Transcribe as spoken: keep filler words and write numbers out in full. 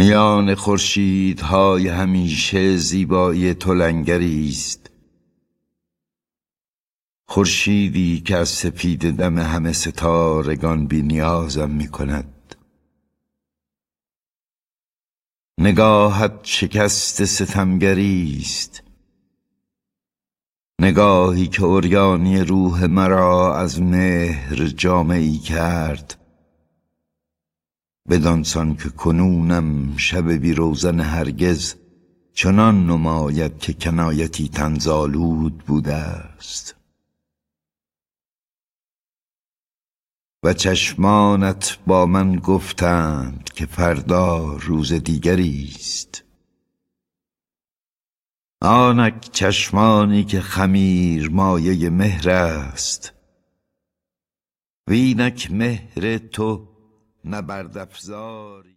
میان خورشیدهای همیشه زیبایی تو لنگری است، خورشیدی که از سپید دم همه ستارگان بی نیازم می کند. نگاهت شکست ستمگری است، نگاهی که عریانی روح مرا از مهر جامه‌ای کرد، بدانسان که کنونم شب بی روزن هرگز چنان نماید که کنایتی طنزآلود بوده است. و چشمانت با من گفتند که فردا روز دیگری است، آنک چشمانی که خمیر مایه مهر است، وینک مهر تو نبرد افزاری.